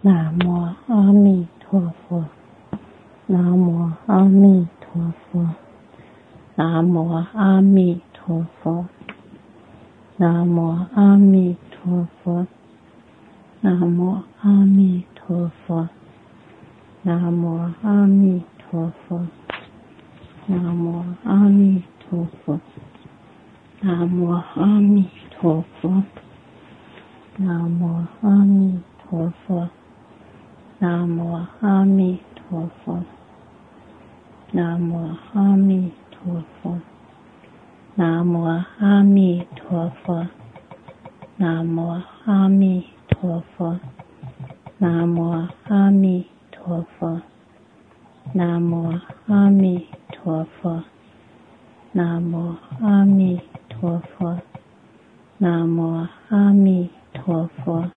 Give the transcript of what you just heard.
南无阿弥陀佛，南无阿弥陀佛，南无阿弥陀佛，南无阿弥陀佛，南无阿弥陀佛，南无阿弥陀佛，南无阿弥陀佛，南无阿弥陀佛，南无阿弥陀佛，南无阿弥陀佛，南无阿弥陀佛，南无阿弥陀佛，南无阿弥陀佛，南无阿弥陀佛，南无阿弥陀佛，南无阿弥陀佛，南无阿弥陀佛。